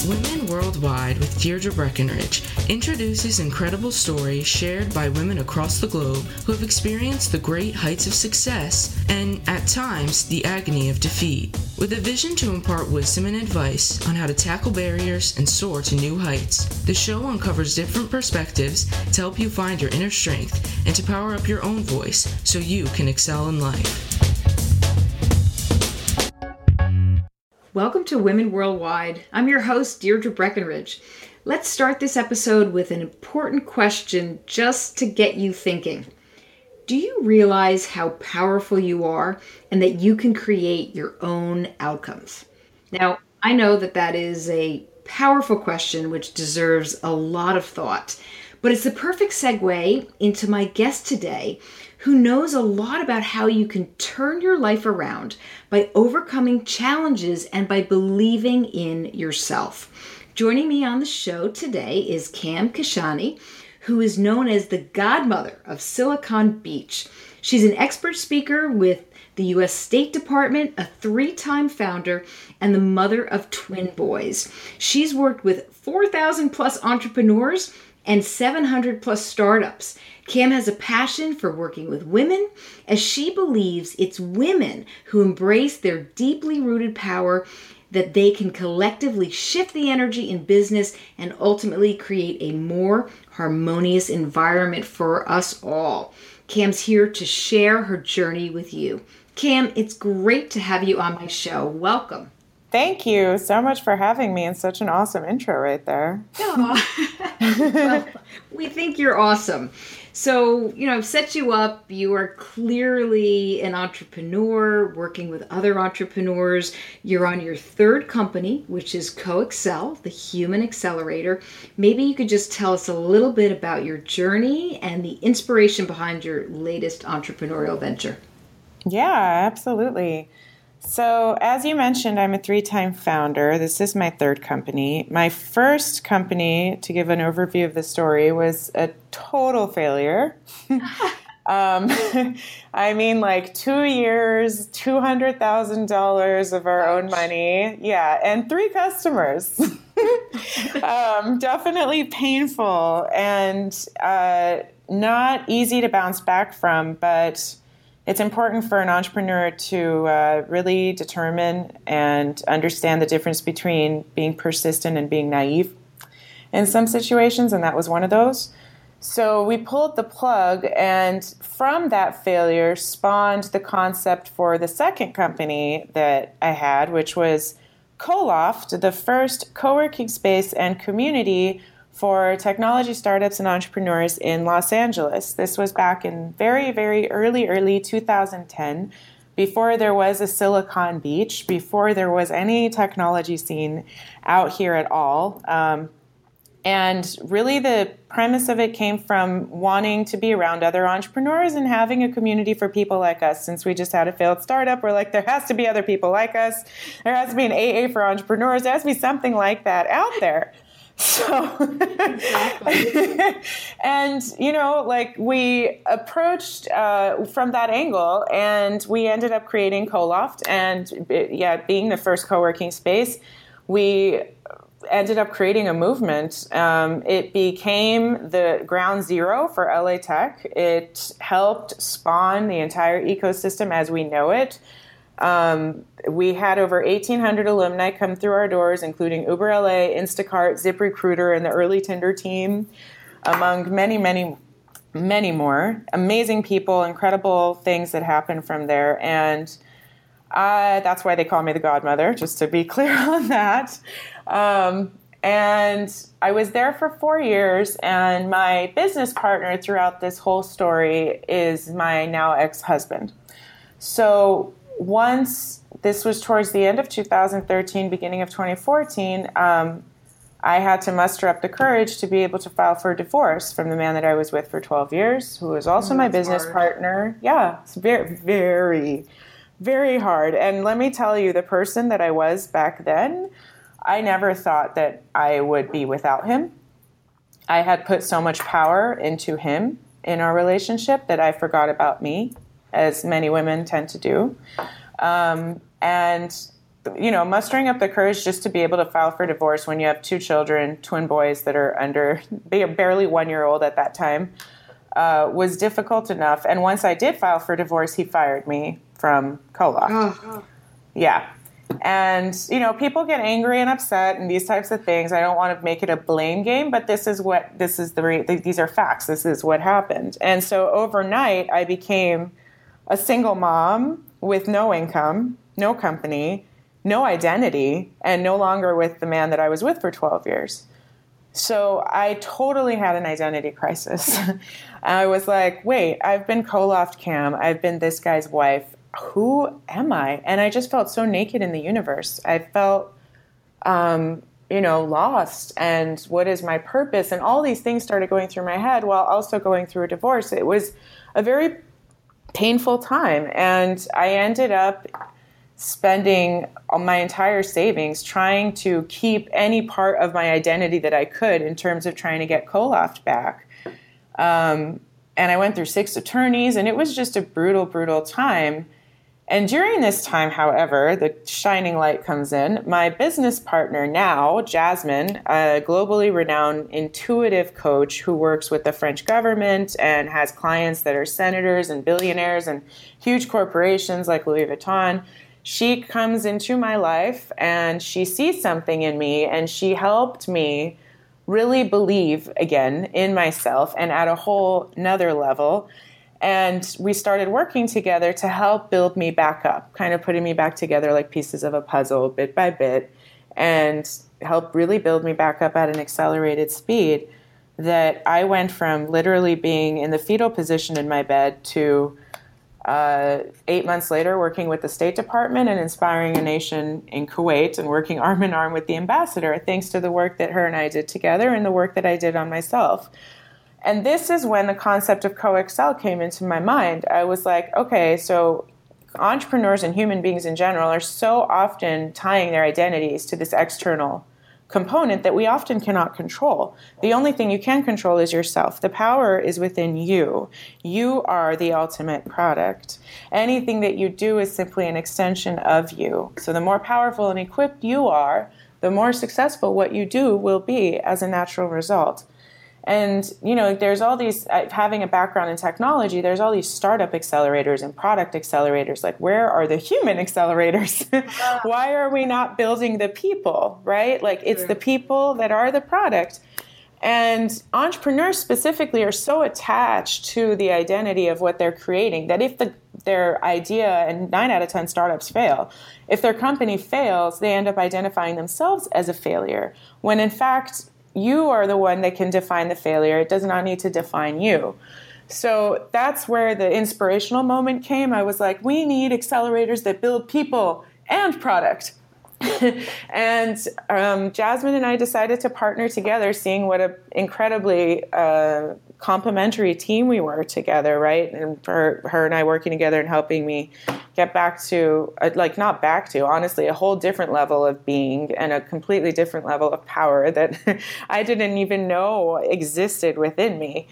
Women Worldwide with Deirdre Breckenridge introduces incredible stories shared by women across the globe who have experienced the great heights of success and, at times, the agony of defeat. With a vision to impart wisdom and advice on how to tackle barriers and soar to new heights, the show uncovers different perspectives to help you find your inner strength and to power up your own voice so you can excel in life. Welcome to Women Worldwide. I'm your host, Deirdre Breckenridge. Let's start this episode with an important question just to get you thinking. Do you realize how powerful you are and that you can create your own outcomes? Now, I know that is a powerful question which deserves a lot of thought, but it's the perfect segue into my guest today, who knows a lot about how you can turn your life around by overcoming challenges and by believing in yourself. Joining me on the show today is Cam Kashani, who is known as the godmother of Silicon Beach. She's an expert speaker with the U.S. State Department, a 3-time founder, and the mother of twin boys. She's worked with 4,000 plus entrepreneurs and 700 plus startups. Cam has a passion for working with women, as she believes it's women who embrace their deeply rooted power that they can collectively shift the energy in business and ultimately create a more harmonious environment for us all. Cam's here to share her journey with you. Cam, it's great to have you on my show. Welcome. Thank you so much for having me, and such an awesome intro right there. Well, we think you're awesome. So, I've set you up. You are clearly an entrepreneur working with other entrepreneurs. You're on your 3rd company, which is CoExcel, the Human Accelerator. Maybe you could just tell us a little bit about your journey and the inspiration behind your latest entrepreneurial venture. Yeah, absolutely. So, as you mentioned, I'm a 3-time founder. This is my 3rd company. My first company, to give an overview of the story, was a total failure. I mean, like 2 years, $200,000 of our own money. Yeah, and 3 customers. Definitely painful and not easy to bounce back from, but it's important for an entrepreneur to really determine and understand the difference between being persistent and being naive in some situations, and that was one of those. So we pulled the plug, and from that failure spawned the concept for the second company that I had, which was CoLoft, the first co-working space and community for technology startups and entrepreneurs in Los Angeles. This was back in very, very early 2010, before there was a Silicon Beach, before there was any technology scene out here at all. And really the premise of it came from wanting to be around other entrepreneurs and having a community for people like us. Since we just had a failed startup, we're like, there has to be other people like us. There has to be an AA for entrepreneurs. There has to be something like that out there. So, and, we approached from that angle, and we ended up creating CoLoft, and being the first co-working space, we ended up creating a movement. It became the ground zero for LA Tech. It helped spawn the entire ecosystem as we know it. We had over 1,800 alumni come through our doors, including Uber LA, Instacart, ZipRecruiter, and the early Tinder team, among many, many, many more. Amazing people, incredible things that happened from there. And that's why they call me the godmother, just to be clear on that. And I was there for 4 years, and my business partner throughout this whole story is my now ex-husband. So once this was towards the end of 2013, beginning of 2014, I had to muster up the courage to be able to file for divorce from the man that I was with for 12 years, who was also my business partner. Yeah, it's very, very, very hard. And let me tell you, the person that I was back then, I never thought that I would be without him. I had put so much power into him in our relationship that I forgot about me, as many women tend to do. And mustering up the courage just to be able to file for divorce when you have 2 children, twin boys that are barely 1 year old at that time, was difficult enough. And once I did file for divorce, he fired me from Koloft. Oh. Yeah. And, people get angry and upset and these types of things. I don't want to make it a blame game, but these are facts. This is what happened. And so overnight, I became a single mom with no income, no company, no identity, and no longer with the man that I was with for 12 years. So I totally had an identity crisis. I was like, wait, I've been Koloft Cam. I've been this guy's wife. Who am I? And I just felt so naked in the universe. I felt, lost. And what is my purpose? And all these things started going through my head while also going through a divorce. It was a very painful time. And I ended up spending my entire savings trying to keep any part of my identity that I could in terms of trying to get Koloft back. And I went through 6 attorneys, and it was just a brutal, brutal time. And during this time, however, the shining light comes in. My business partner now, Jasmine, a globally renowned intuitive coach who works with the French government and has clients that are senators and billionaires and huge corporations like Louis Vuitton, she comes into my life and she sees something in me, and she helped me really believe again in myself and at a whole nother level. And we started working together to help build me back up, kind of putting me back together like pieces of a puzzle bit by bit, and help really build me back up at an accelerated speed that I went from literally being in the fetal position in my bed to 8 months later working with the State Department and inspiring a nation in Kuwait and working arm in arm with the ambassador, thanks to the work that her and I did together and the work that I did on myself. And this is when the concept of CoExcel came into my mind. I was like, okay, so entrepreneurs and human beings in general are so often tying their identities to this external component that we often cannot control. The only thing you can control is yourself. The power is within you. You are the ultimate product. Anything that you do is simply an extension of you. So the more powerful and equipped you are, the more successful what you do will be as a natural result. And, there's all these, having a background in technology, there's all these startup accelerators and product accelerators. Like, where are the human accelerators? Why are we not building the people, right? Like, it's the people that are the product. And entrepreneurs specifically are so attached to the identity of what they're creating that if their idea, and 9 out of 10 startups fail, if their company fails, they end up identifying themselves as a failure, when in fact, you are the one that can define the failure. It does not need to define you. So that's where the inspirational moment came. I was like, we need accelerators that build people and product. And Jasmine and I decided to partner together, seeing what an incredibly complementary team we were together, right? And for her and I working together and helping me get back to, honestly, a whole different level of being and a completely different level of power that I didn't even know existed within me.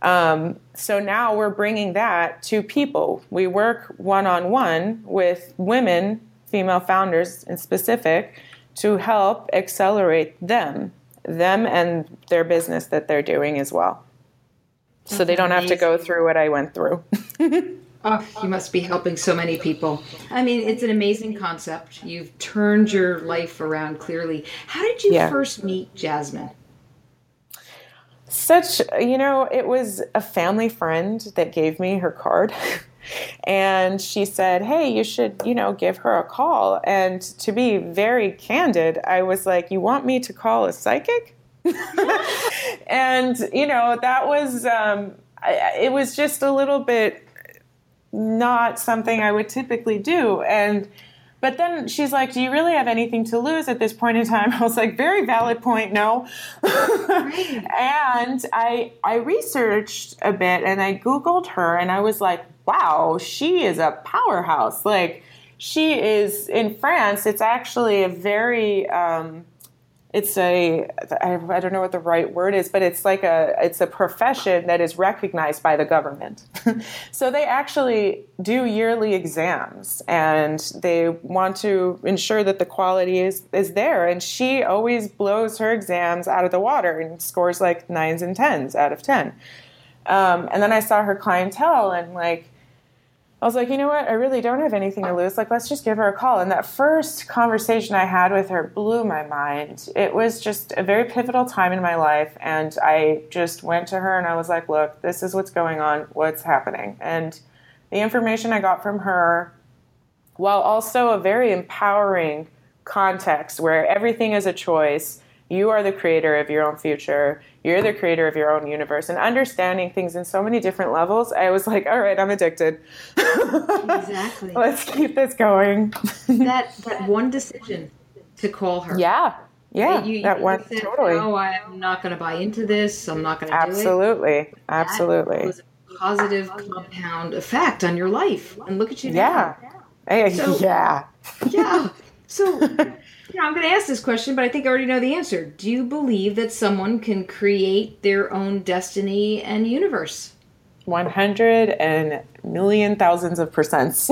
So now we're bringing that to people. We work one-on-one with women, female founders in specific, to help accelerate them and their business that they're doing as well. So they don't have to go through what I went through. Oh, you must be helping so many people. I mean, it's an amazing concept. You've turned your life around clearly. How did you first meet Jasmine? It was a family friend that gave me her card. And she said, hey, you should, give her a call. And to be very candid, I was like, you want me to call a psychic? And, that was, it was just a little bit not something I would typically do. But then she's like, do you really have anything to lose at this point in time? I was like, very valid point, no. And I researched a bit and I Googled her and I was like, wow, she is a powerhouse. Like, she is in France. It's actually a very I don't know what the right word is, but it's a profession that is recognized by the government. So they actually do yearly exams, and they want to ensure that the quality is there. And she always blows her exams out of the water and scores like 9s and 10s out of 10. And then I saw her clientele, and I was like, you know what? I really don't have anything to lose. Let's just give her a call. And that first conversation I had with her blew my mind. It was just a very pivotal time in my life. And I just went to her and I was like, look, this is what's going on. What's happening? And the information I got from her, while also a very empowering context where everything is a choice, you are the creator of your own future. You're the creator of your own universe, and understanding things in so many different levels. I was like, all right, I'm addicted. Exactly. Let's keep this going. that one decision to call her. Yeah. You that one, said, totally. no, I'm not going to buy into this. I'm not going to do it. Absolutely. That was a positive compound effect on your life. And look at you now. Yeah. So, I'm going to ask this question, but I think I already know the answer. Do you believe that someone can create their own destiny and universe? 100 and million thousands of percents.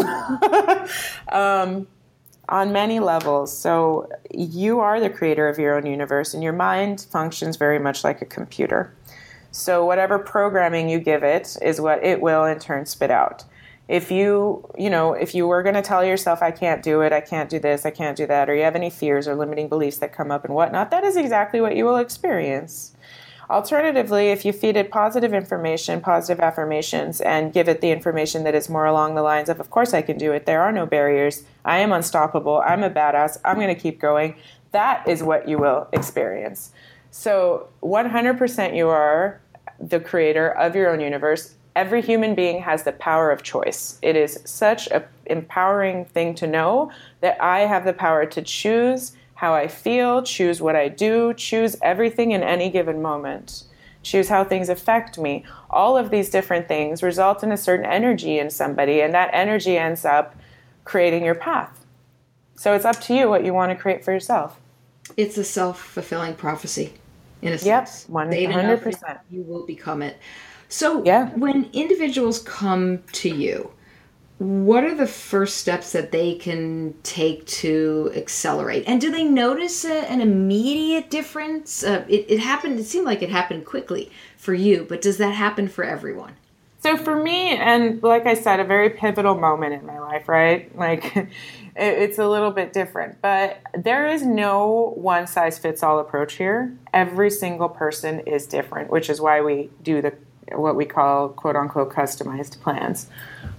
On many levels. So you are the creator of your own universe, and your mind functions very much like a computer. So whatever programming you give it is what it will in turn spit out. If you were going to tell yourself, I can't do it, I can't do this, I can't do that, or you have any fears or limiting beliefs that come up and whatnot, that is exactly what you will experience. Alternatively, if you feed it positive information, positive affirmations, and give it the information that is more along the lines of course I can do it, there are no barriers, I am unstoppable, I'm a badass, I'm going to keep going, that is what you will experience. So 100% you are the creator of your own universe. Every human being has the power of choice. It is such an empowering thing to know that I have the power to choose how I feel, choose what I do, choose everything in any given moment, choose how things affect me. All of these different things result in a certain energy in somebody, and that energy ends up creating your path. So it's up to you what you want to create for yourself. It's a self-fulfilling prophecy, in a yep, sense. 100%. You will become it. So yeah. When individuals come to you, what are the first steps that they can take to accelerate? And do they notice an immediate difference? It seemed like it happened quickly for you, but does that happen for everyone? So for me, and like I said, a very pivotal moment in my life, right? It's a little bit different, but there is no one-size-fits-all approach here. Every single person is different, which is why we do what we call quote-unquote customized plans.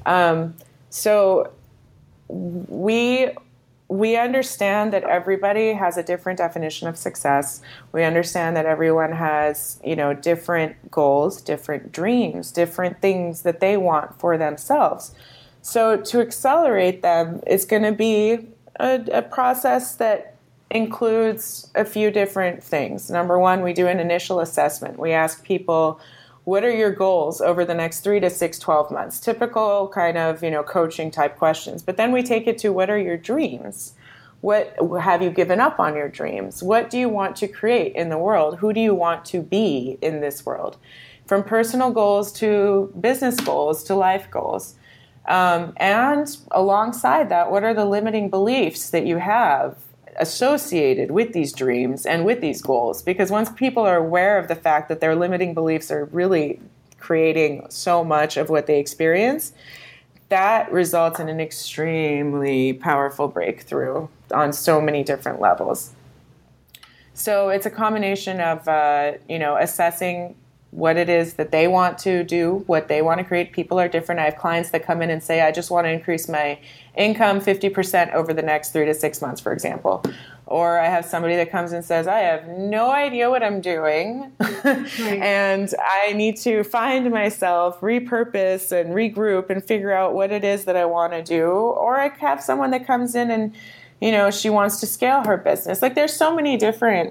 So we understand that everybody has a different definition of success. We understand that everyone has, different goals, different dreams, different things that they want for themselves. So to accelerate them, it's going to be a process that includes a few different things. Number one, we do an initial assessment. We ask people, what are your goals over the next 3 to 6, 12 months? Typical kind of, coaching type questions. But then we take it to, what are your dreams? What have you given up on your dreams? What do you want to create in the world? Who do you want to be in this world? From personal goals to business goals to life goals. And alongside that, what are the limiting beliefs that you have associated with these dreams and with these goals? Because once people are aware of the fact that their limiting beliefs are really creating so much of what they experience, that results in an extremely powerful breakthrough on so many different levels. So it's a combination of, assessing what it is that they want to do, what they want to create. People are different. I have clients that come in and say, I just want to increase my income 50% over the next 3 to 6 months, for example. Or I have somebody that comes and says, I have no idea what I'm doing. Right. And I need to find myself, repurpose and regroup and figure out what it is that I want to do. Or I have someone that comes in and, she wants to scale her business. There's so many different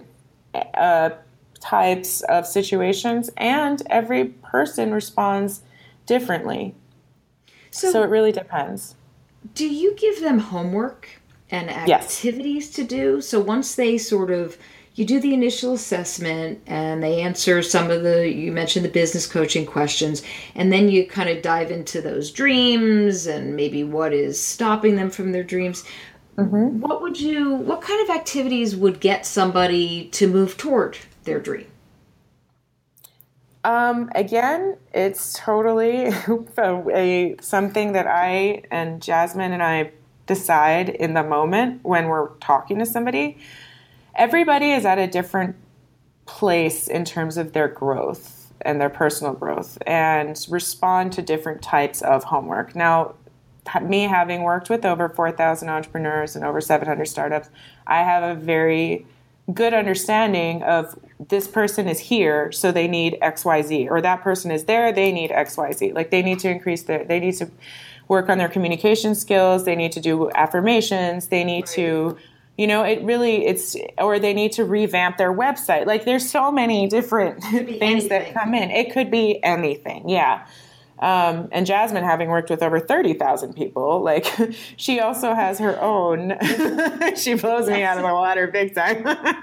types of situations, and every person responds differently. So it really depends. Do you give them homework and activities to do? So once they sort of, you do the initial assessment and they answer some of you mentioned the business coaching questions, and then you kind of dive into those dreams and maybe what is stopping them from their dreams. Mm-hmm. What kind of activities would get somebody to move toward their dream? Again, it's totally something that I and Jasmine and I decide in the moment when we're talking to somebody. Everybody is at a different place in terms of their growth and their personal growth and respond to different types of homework. Now, me having worked with over 4,000 entrepreneurs and over 700 startups, I have a very good understanding of this person is here, so they need XYZ, or that person is there, they need XYZ. Like they need to they need to work on their communication skills, they need to do affirmations, they need to, or they need to revamp their website. Like there's so many different things that come in. It could be anything. Yeah. And Jasmine, having worked with over 30,000 people, like she also has her own, she blows me out of the water big time.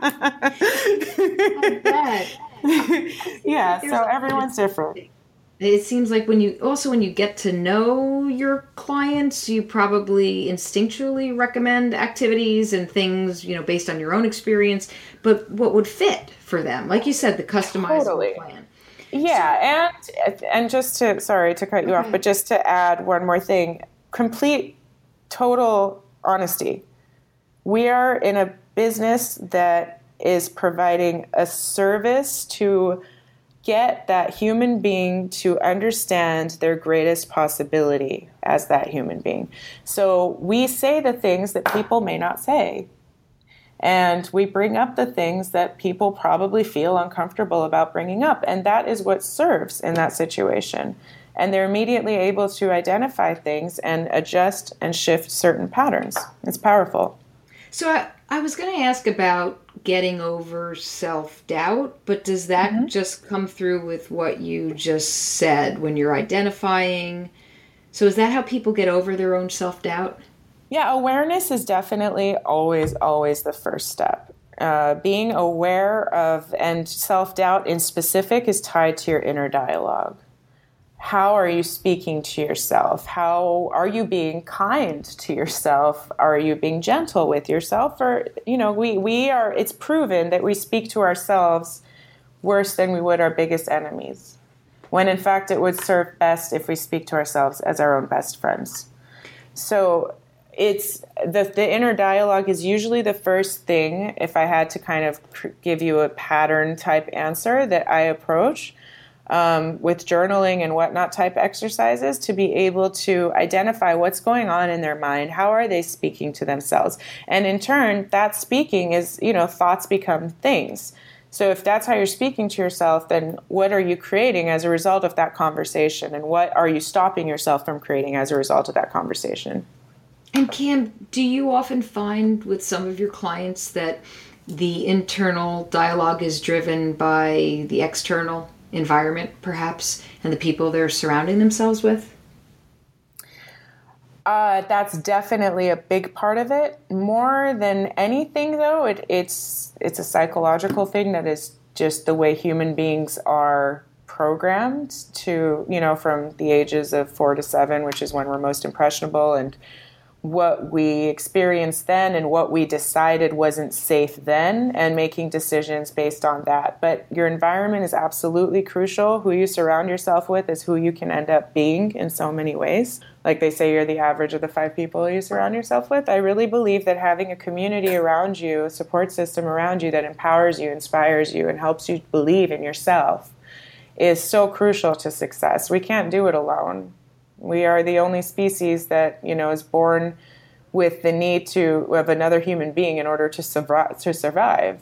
I bet. Yeah. So everyone's different. It seems like when you get to know your clients, you probably instinctually recommend activities and things, based on your own experience, but what would fit for them. Like you said, the customizable plan. Yeah, and just to, sorry to cut you off, but just to add one more thing, complete, total honesty. We are in a business that is providing a service to get that human being to understand their greatest possibility as that human being. So we say the things that people may not say. And we bring up the things that people probably feel uncomfortable about bringing up. And that is what serves in that situation. And they're immediately able to identify things and adjust and shift certain patterns. It's powerful. So I was going to ask about getting over self-doubt, but does that just come through with what you just said when you're identifying? So is that how people get over their own self-doubt? Yeah, awareness is definitely always the first step. Being aware of, and self-doubt in specific is tied to your inner dialogue. How are you speaking to yourself? How are you being kind to yourself? Are you being gentle with yourself? Or, it's proven that we speak to ourselves worse than we would our biggest enemies. When in fact it would serve best if we speak to ourselves as our own best friends. So it's the inner dialogue is usually the first thing, if I had to kind of give you a pattern type answer that I approach with journaling and whatnot type exercises, to be able to identify what's going on in their mind. How are they speaking to themselves? And in turn, that speaking is, thoughts become things. So if that's how you're speaking to yourself, then what are you creating as a result of that conversation? And what are you stopping yourself from creating as a result of that conversation? And Cam, do you often find with some of your clients that the internal dialogue is driven by the external environment, perhaps, and the people they're surrounding themselves with? That's definitely a big part of it. More than anything, though, it's a psychological thing that is just the way human beings are programmed to, from the ages of 4 to 7, which is when we're most impressionable, and what we experienced then and what we decided wasn't safe then, and making decisions based on that. But your environment is absolutely crucial. Who you surround yourself with is who you can end up being in so many ways. Like they say, you're the average of the 5 people you surround yourself with. I really believe that having a community around you, a support system around you that empowers you, inspires you, and helps you believe in yourself is so crucial to success. We can't do it alone. We are the only species that, is born with the need of another human being in order to survive.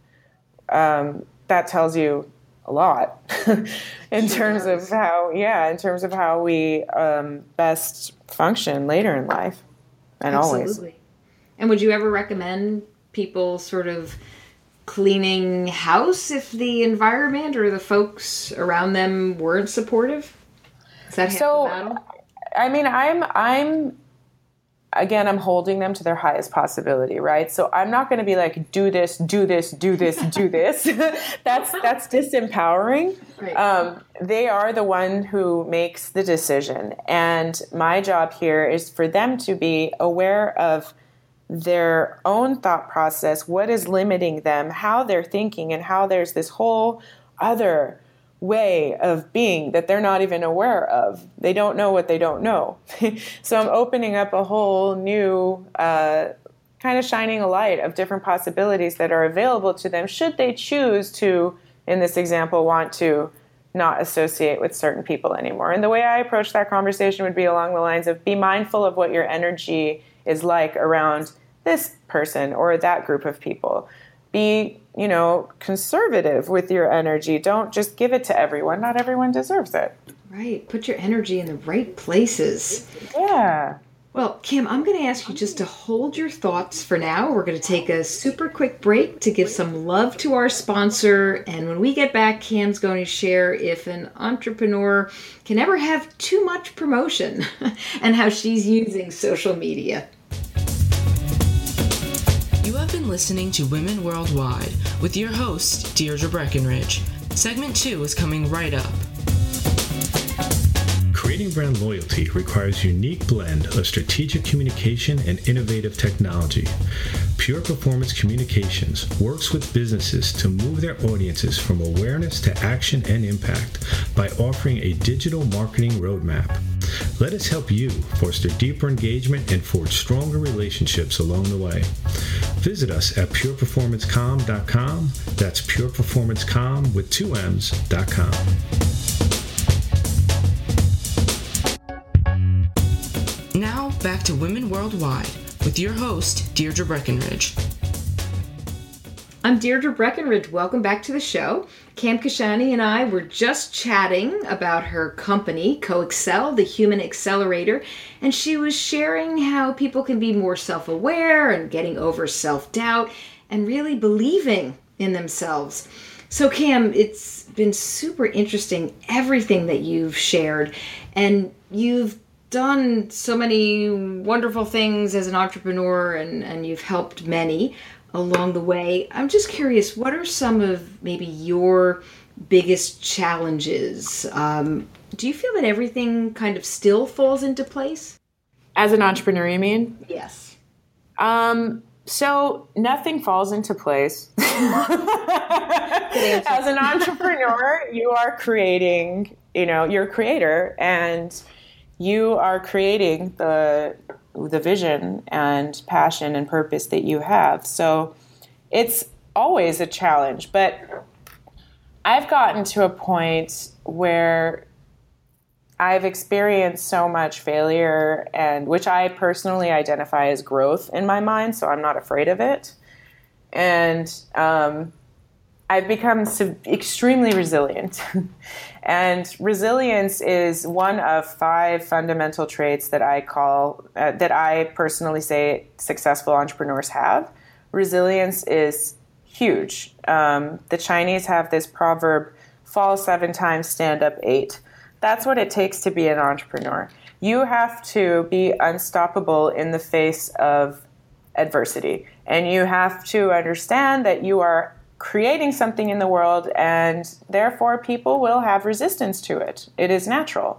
That tells you a lot in terms of how we best function later in life and Absolutely. Always. And would you ever recommend people sort of cleaning house if the environment or the folks around them weren't supportive? Is that half the battle? I mean, again, I'm holding them to their highest possibility, right? So I'm not going to be like, do this, do this, do this, do this. That's disempowering. Right. They are the one who makes the decision. And my job here is for them to be aware of their own thought process, what is limiting them, how they're thinking, and how there's this whole other way of being that they're not even aware of. They don't know what they don't know. So I'm opening up a whole new kind of shining a light of different possibilities that are available to them should they choose to, in this example, want to not associate with certain people anymore. And the way I approach that conversation would be along the lines of be mindful of what your energy is like around this person or that group of people. Be, conservative with your energy. Don't just give it to everyone. Not everyone deserves it. Right. Put your energy in the right places. Yeah. Well, Kim, I'm going to ask you just to hold your thoughts for now. We're going to take a super quick break to give some love to our sponsor. And when we get back, Kim's going to share if an entrepreneur can ever have too much promotion and how she's using social media. You have been listening to Women Worldwide with your host, Deirdre Breckenridge. Segment 2 is coming right up. Creating brand loyalty requires a unique blend of strategic communication and innovative technology. Pure Performance Communications works with businesses to move their audiences from awareness to action and impact by offering a digital marketing roadmap. Let us help you foster deeper engagement and forge stronger relationships along the way. Visit us at pureperformancecom.com. That's pureperformancecom with 2 M's.com. Now, back to Women Worldwide with your host, Deirdre Breckenridge. I'm Deirdre Breckenridge. Welcome back to the show. Cam Kashani and I were just chatting about her company, CoExcel, the Human Accelerator, and she was sharing how people can be more self-aware and getting over self-doubt and really believing in themselves. So Cam, it's been super interesting, everything that you've shared, and you've done so many wonderful things as an entrepreneur and you've helped many along the way. I'm just curious, what are some of maybe your biggest challenges? Do you feel that everything kind of still falls into place? As an entrepreneur, you mean? Yes. So nothing falls into place. As an entrepreneur, you are creating, you're a creator, and you are creating the vision and passion and purpose that you have. So it's always a challenge, but I've gotten to a point where I've experienced so much failure, and which I personally identify as growth in my mind, so I'm not afraid of it. And I've become extremely resilient. And resilience is one of 5 fundamental traits that that I personally say successful entrepreneurs have. Resilience is huge. The Chinese have this proverb, fall 7 times, stand up 8. That's what it takes to be an entrepreneur. You have to be unstoppable in the face of adversity. And you have to understand that you are creating something in the world, and therefore people will have resistance to it. It is natural.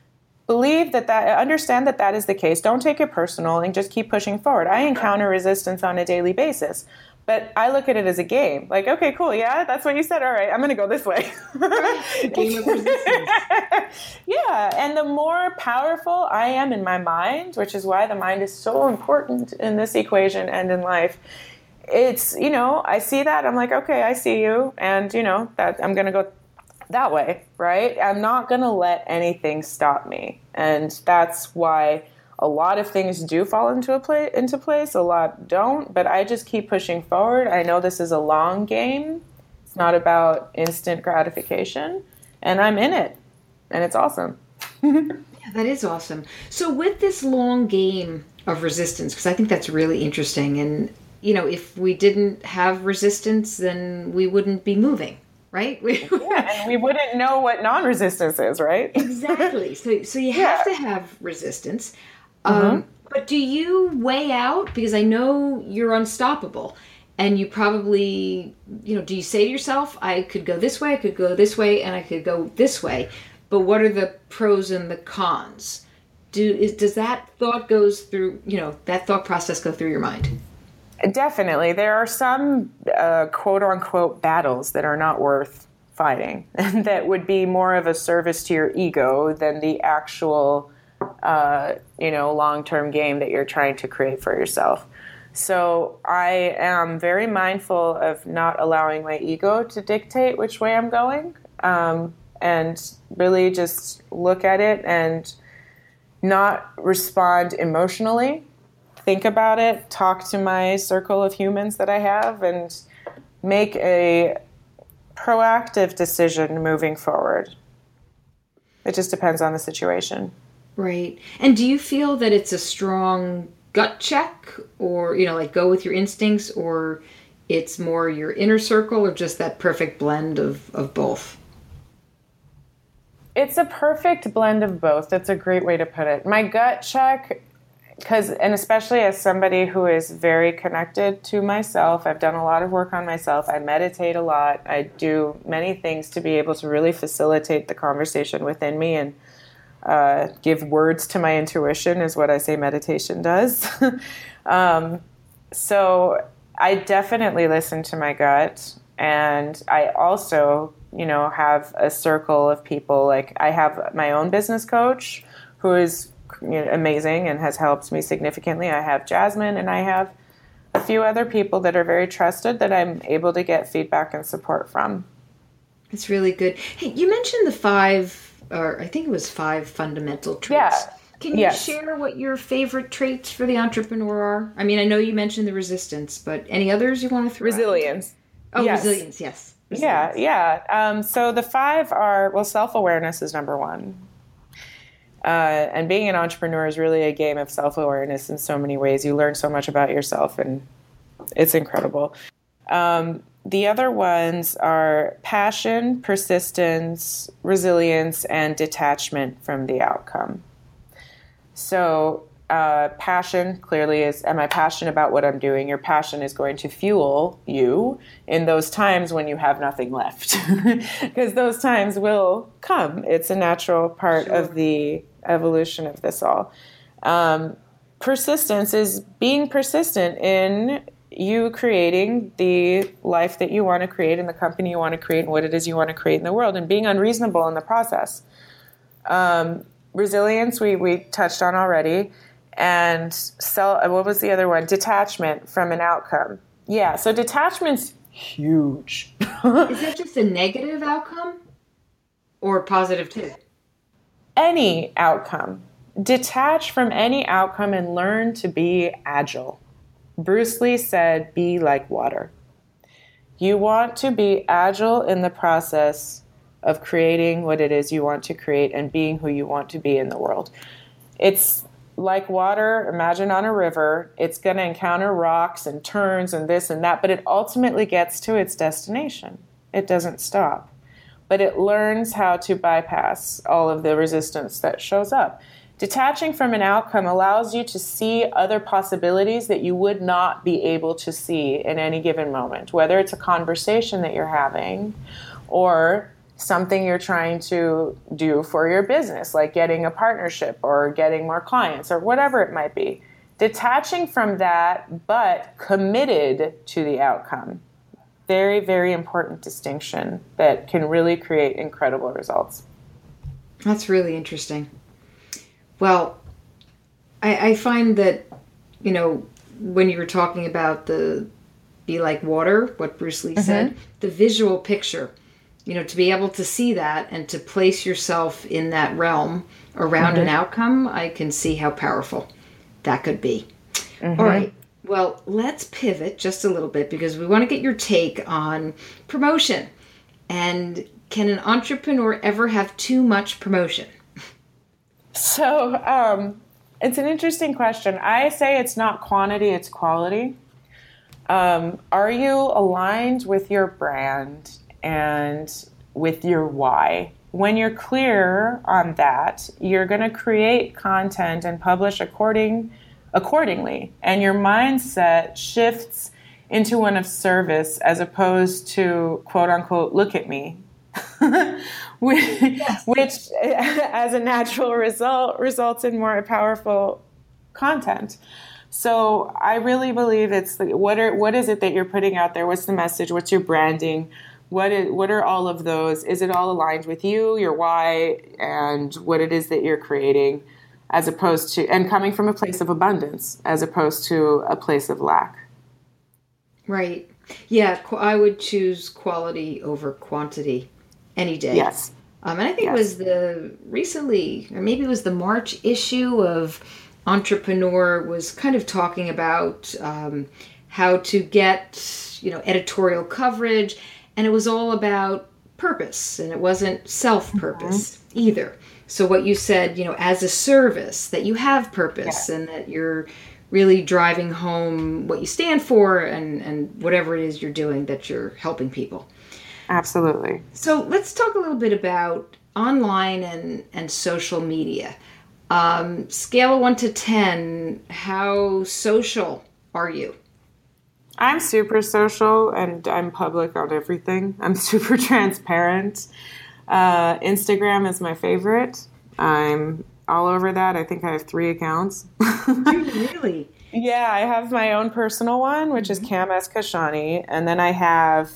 Understand that is the case. Don't take it personal and just keep pushing forward. I encounter resistance on a daily basis, but I look at it as a game. Like, okay, cool. Yeah, that's what you said. All right, I'm going to go this way. Game of resistance. Yeah. And the more powerful I am in my mind, which is why the mind is so important in this equation and in life, it's, I see that, I'm like, okay, I see you. And, that I'm going to go that way, right? I'm not going to let anything stop me. And that's why a lot of things do fall into place. A lot don't, but I just keep pushing forward. I know this is a long game. It's not about instant gratification, and I'm in it, and it's awesome. Yeah, that is awesome. So with this long game of resistance, because I think that's really interesting, and if we didn't have resistance, then we wouldn't be moving, right? Yeah, and we wouldn't know what non-resistance is, right? Exactly. So you have to have resistance. But do you weigh out? Because I know you're unstoppable. And you probably, do you say to yourself, I could go this way, I could go this way, and I could go this way. But what are the pros and the cons? Does that thought that thought process go through your mind? Definitely. There are some quote unquote battles that are not worth fighting and that would be more of a service to your ego than the actual, long-term game that you're trying to create for yourself. So I am very mindful of not allowing my ego to dictate which way I'm going, and really just look at it and not respond emotionally. Think about it, talk to my circle of humans that I have, and make a proactive decision moving forward. It just depends on the situation. Right. And do you feel that it's a strong gut check, or, go with your instincts, or it's more your inner circle, or just that perfect blend of both? It's a perfect blend of both. That's a great way to put it. My gut check, and especially as somebody who is very connected to myself, I've done a lot of work on myself. I meditate a lot. I do many things to be able to really facilitate the conversation within me and give words to my intuition is what I say meditation does. So I definitely listen to my gut. And I also, have a circle of people. Like I have my own business coach who is amazing and has helped me significantly. I have Jasmine, and I have a few other people that are very trusted that I'm able to get feedback and support from. It's really good. Hey, you mentioned the 5 fundamental traits. Yeah. Can you share what your favorite traits for the entrepreneur are? I mean, I know you mentioned the resistance, but any others you want to throw Resilience. out? Resilience, yes. Resilience. Yeah. So the 5 are, self-awareness is number 1. And being an entrepreneur is really a game of self-awareness in so many ways. You learn so much about yourself, and it's incredible. The other ones are passion, persistence, resilience, and detachment from the outcome. So passion clearly is, am I passionate about what I'm doing? Your passion is going to fuel you in those times when you have nothing left, because those times will come. It's a natural part of the evolution of this all. Persistence is being persistent in you creating the life that you want to create and the company you want to create and what it is you want to create in the world, and being unreasonable in the process. Resilience we touched on already. And what was the other one? Detachment from an outcome. Yeah, so detachment's huge. Is that just a negative outcome or positive too? Any outcome. Detach from any outcome and learn to be agile. Bruce Lee said, be like water. You want to be agile in the process of creating what it is you want to create and being who you want to be in the world. It's like water, imagine on a river. It's going to encounter rocks and turns and this and that, but it ultimately gets to its destination. It doesn't stop. But it learns how to bypass all of the resistance that shows up. Detaching from an outcome allows you to see other possibilities that you would not be able to see in any given moment, whether it's a conversation that you're having or something you're trying to do for your business, like getting a partnership or getting more clients or whatever it might be. Detaching from that, but committed to the outcome. Very, very important distinction that can really create incredible results. That's really interesting. Well, I find that, when you were talking about the be like water, what Bruce Lee said, the visual picture, to be able to see that and to place yourself in that realm around an outcome, I can see how powerful that could be. All right. Well, let's pivot just a little bit because we want to get your take on promotion. And can an entrepreneur ever have too much promotion? So it's an interesting question. I say it's not quantity, it's quality. Are you aligned with your brand and with your why? When you're clear on that, you're going to create content and publish according accordingly. And your mindset shifts into one of service as opposed to, quote unquote, look at me, which as a natural result results in more powerful content. So I really believe it's what is it that you're putting out there? What's the message? What's your branding? What are all of those? Is it all aligned with you, your why, and what it is that you're creating, as opposed to, and coming from a place of abundance as opposed to a place of lack? Right. Yeah, I would choose quality over quantity any day. Yes. And I think it was recently, or maybe it was the March issue of Entrepreneur was kind of talking about how to get, editorial coverage, and it was all about purpose, and it wasn't self-purpose either. So what you said, as a service, that you have purpose and that you're really driving home what you stand for and whatever it is you're doing, that you're helping people. Absolutely. So let's talk a little bit about online and social media. Scale of 1 to 10, how social are you? I'm super social and I'm public on everything. I'm super transparent. Instagram is my favorite. I'm all over that. I think I have 3 accounts. Really? Yeah, I have my own personal one, which is Cam S. Kashani. And then I have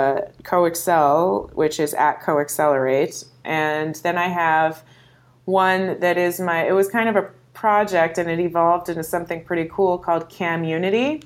CoExcel, which is at CoExcelerate. And then I have one that is it was kind of a project and it evolved into something pretty cool called Camunity.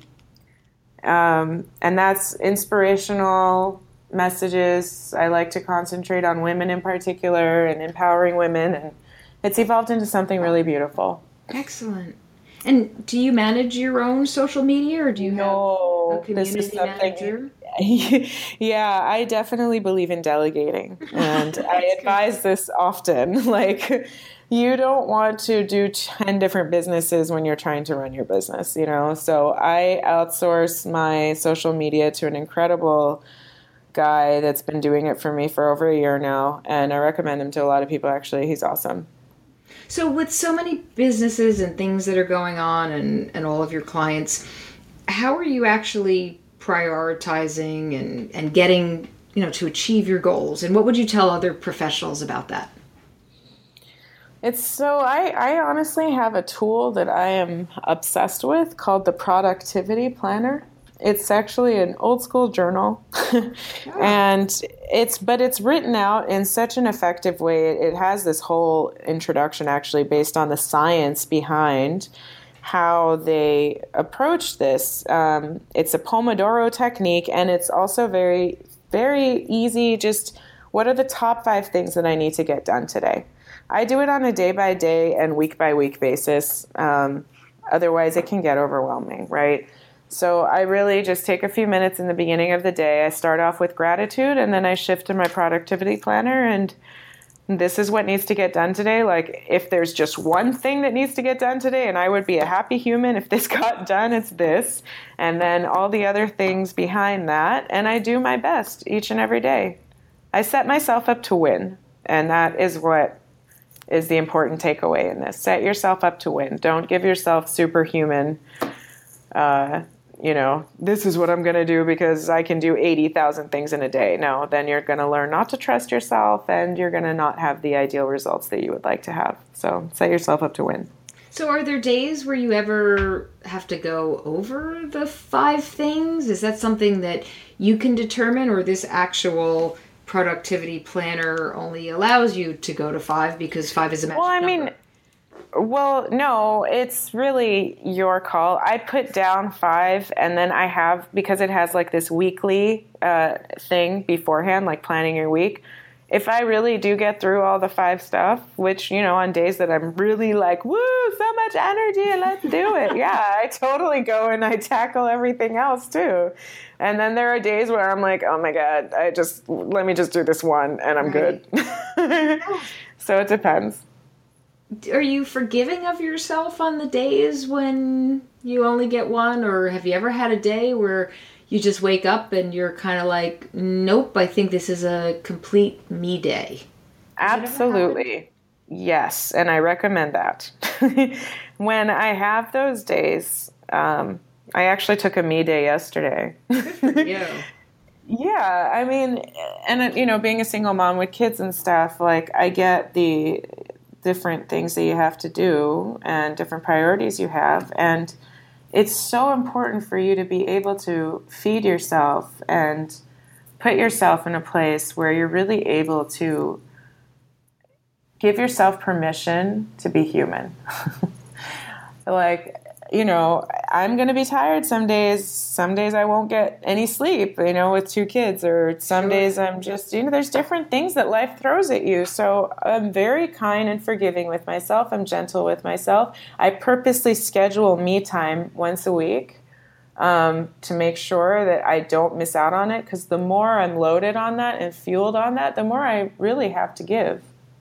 And that's inspirational messages. I like to concentrate on women in particular and empowering women. And it's evolved into something really beautiful. Excellent. And do you manage your own social media, or do you have a community manager? Yeah, I definitely believe in delegating. And I advise this often. Like, you don't want to do 10 different businesses when you're trying to run your business, So I outsource my social media to an incredible guy that's been doing it for me for over a year now. And I recommend him to a lot of people, actually. He's awesome. So with so many businesses and things that are going on and all of your clients, how are you actually prioritizing and getting, to achieve your goals? And what would you tell other professionals about that? I honestly have a tool that I am obsessed with called the Productivity Planner. It's actually an old school journal and it's written out in such an effective way. It has this whole introduction actually based on the science behind how they approach this. It's a Pomodoro technique, and it's also very, very easy. Just what are the top 5 things that I need to get done today? I do it on a day by day and week by week basis. Otherwise it can get overwhelming, right? So I really just take a few minutes in the beginning of the day. I start off with gratitude, and then I shift to my productivity planner, and this is what needs to get done today. Like, if there's just one thing that needs to get done today, and I would be a happy human if this got done, it's this. And then all the other things behind that, and I do my best each and every day. I set myself up to win, and that is what is the important takeaway in this. Set yourself up to win. Don't give yourself superhuman this is what I'm going to do because I can do 80,000 things in a day. No, then you're going to learn not to trust yourself, and you're going to not have the ideal results that you would like to have. So set yourself up to win. So are there days where you ever have to go over the 5 things? Is that something that you can determine, or this actual productivity planner only allows you to go to 5 because 5 is a magic number? Well, no, it's really your call. I put down 5, and then I have, because it has like this weekly thing beforehand, like planning your week. If I really do get through all the 5 stuff, which, on days that I'm really like, woo, so much energy, and let's do it. Yeah, I totally go and I tackle everything else too. And then there are days where I'm like, oh my God, let me just do this one and I'm good. So it depends. Are you forgiving of yourself on the days when you only get one? Or have you ever had a day where you just wake up and you're kind of like, nope, I think this is a complete me day? Absolutely. Yes, and I recommend that. When I have those days, I actually took a me day yesterday. Good for you. Yeah, I mean, and being a single mom with kids and stuff, like I get the different things that you have to do and different priorities you have, and it's so important for you to be able to feed yourself and put yourself in a place where you're really able to give yourself permission to be human. Like, I'm going to be tired some days. Some days I won't get any sleep, with 2 kids, or some days I'm just, there's different things that life throws at you. So I'm very kind and forgiving with myself. I'm gentle with myself. I purposely schedule me time once a week to make sure that I don't miss out on it. Because the more I'm loaded on that and fueled on that, the more I really have to give.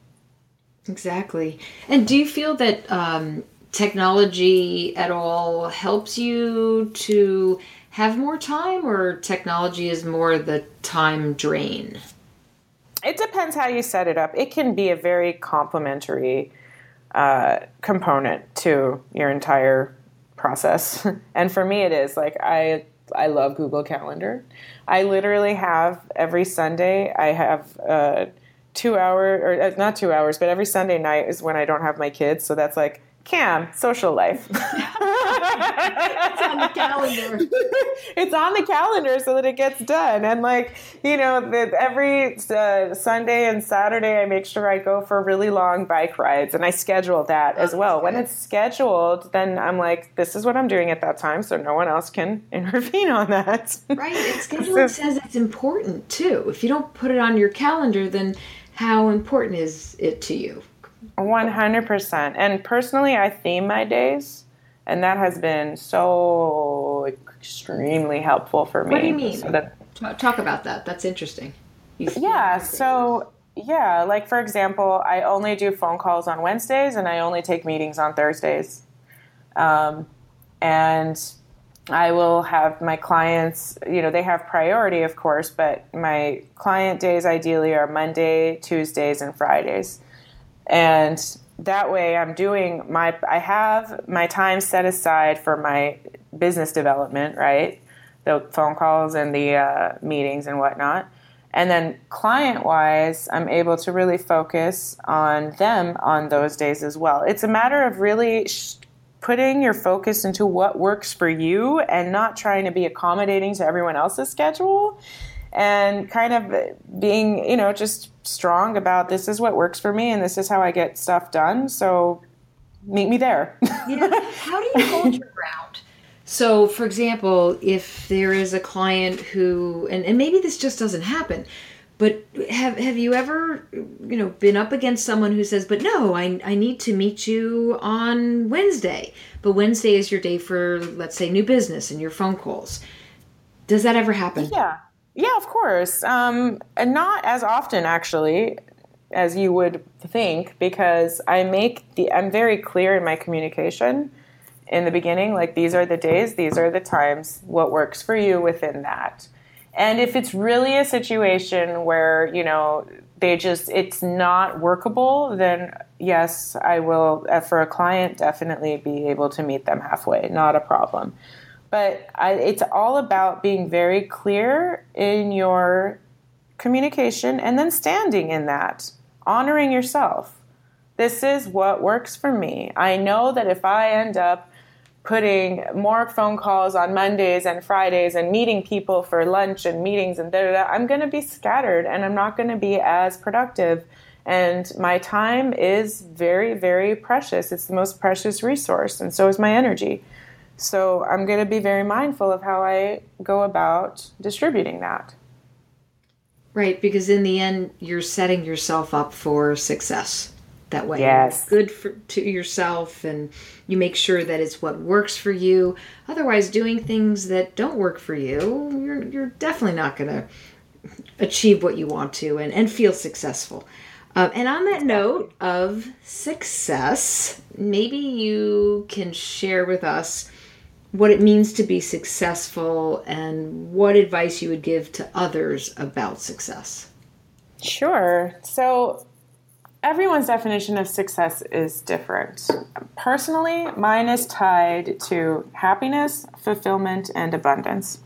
Exactly. And do you feel that technology at all helps you to have more time, or technology is more the time drain? It depends how you set it up. It can be a very complementary component to your entire process. And for me, it is. Like, I love Google Calendar. I literally have every Sunday, I have 2 hour, or not 2 hours, but every Sunday night is when I don't have my kids. So that's like, Cam, social life. It's on the calendar. It's on the calendar so that it gets done. And every Sunday and Saturday, I make sure I go for really long bike rides, and I schedule that as well. When it's scheduled, then I'm like, this is what I'm doing at that time, so no one else can intervene on that. Right. And scheduling says it's important too. If you don't put it on your calendar, then how important is it to you? 100%. And personally, I theme my days, and that has been so extremely helpful for me. What do you mean? Talk about that. That's interesting. Yeah. So, like, for example, I only do phone calls on Wednesdays, and I only take meetings on Thursdays. And I will have my clients, they have priority, of course, but my client days ideally are Monday, Tuesdays, and Fridays. And that way I have my time set aside for my business development, right? The phone calls and the meetings and whatnot. And then client-wise, I'm able to really focus on them on those days as well. It's a matter of really putting your focus into what works for you and not trying to be accommodating to everyone else's schedule. And kind of being, just strong about, this is what works for me and this is how I get stuff done. So meet me there. Yeah. How do you hold your ground? So, for example, if there is a client who, and maybe this just doesn't happen, but have you ever, been up against someone who says, but no, I need to meet you on Wednesday. But Wednesday is your day for, let's say, new business and your phone calls. Does that ever happen? Yeah, of course. And not as often, actually, as you would think, because I'm very clear in my communication in the beginning, like, these are the days, these are the times, what works for you within that. And if it's really a situation where, it's not workable, then yes, I will, for a client, definitely be able to meet them halfway, not a problem. But it's all about being very clear in your communication and then standing in that, honoring yourself. This is what works for me. I know that if I end up putting more phone calls on Mondays and Fridays and meeting people for lunch and meetings and I'm going to be scattered and I'm not going to be as productive. And my time is very, very precious. It's the most precious resource, and so is my energy. So I'm going to be very mindful of how I go about distributing that. Right, because in the end, you're setting yourself up for success that way. Yes. It's good to yourself, and you make sure that it's what works for you. Otherwise, doing things that don't work for you, you're definitely not going to achieve what you want to and feel successful. And on that note of success, maybe you can share with us what it means to be successful and what advice you would give to others about success. Sure. So everyone's definition of success is different. Personally, mine is tied to happiness, fulfillment, and abundance.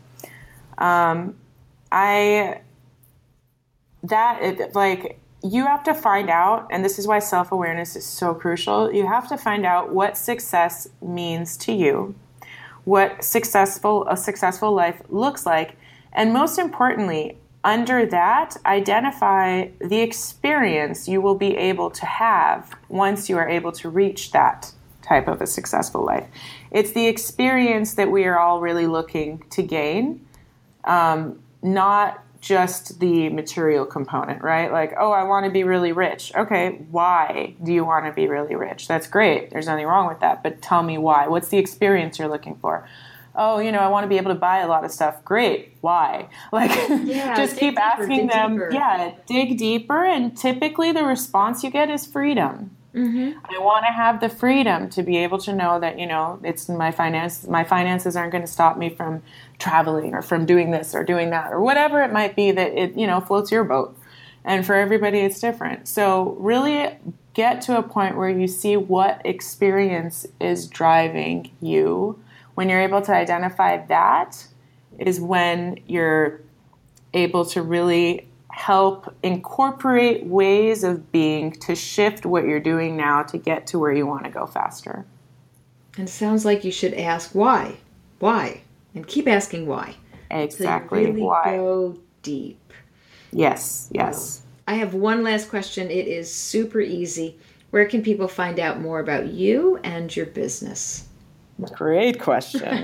You have to find out, and this is why self-awareness is so crucial. You have to find out what success means to you, what a successful life looks like, and most importantly, under that, identify the experience you will be able to have once you are able to reach that type of a successful life. It's the experience that we are all really looking to gain, not just the material component, right? Like, oh, I want to be really rich. Okay, why do you want to be really rich? That's great. There's nothing wrong with that, but tell me why. What's the experience you're looking for? Oh, I want to be able to buy a lot of stuff. Great. Why? Just keep asking them. Deeper. Yeah, dig deeper. And typically the response you get is freedom. Mm-hmm. I want to have the freedom to be able to know that, it's my finances aren't going to stop me from traveling or from doing this or doing that or whatever it might be that it, floats your boat. And for everybody, it's different. So really get to a point where you see what experience is driving you. When you're able to identify that is when you're able to really help incorporate ways of being to shift what you're doing now to get to where you want to go faster. And it sounds like you should ask why, and keep asking why. Exactly. So you really why. Go deep. Yes. I have one last question. It is super easy. Where can people find out more about you and your business? Great question.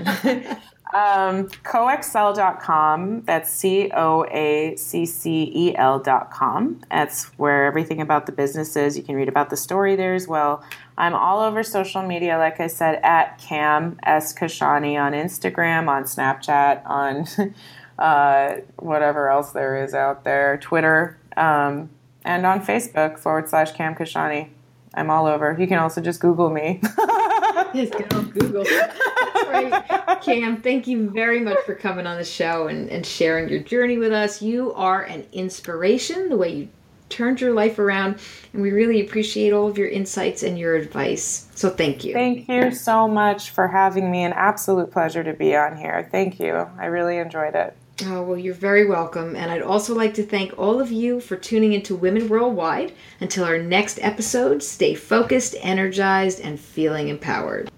Coaccel.com. That's COACCEL.com. That's where everything about the business is. You can read about the story there as well. I'm all over social media, like I said, at Cam S. Kashani on Instagram, on Snapchat, on whatever else there is out there, Twitter, and on Facebook /Cam Kashani. I'm all over. You can also just Google me. Yes, go Google. That's right. Cam, thank you very much for coming on the show and sharing your journey with us. You are an inspiration, the way you turned your life around, and we really appreciate all of your insights and your advice. So thank you. Thank you so much for having me. An absolute pleasure to be on here. Thank you. I really enjoyed it. Oh, well, you're very welcome. And I'd also like to thank all of you for tuning into Women Worldwide. Until our next episode, stay focused, energized, and feeling empowered.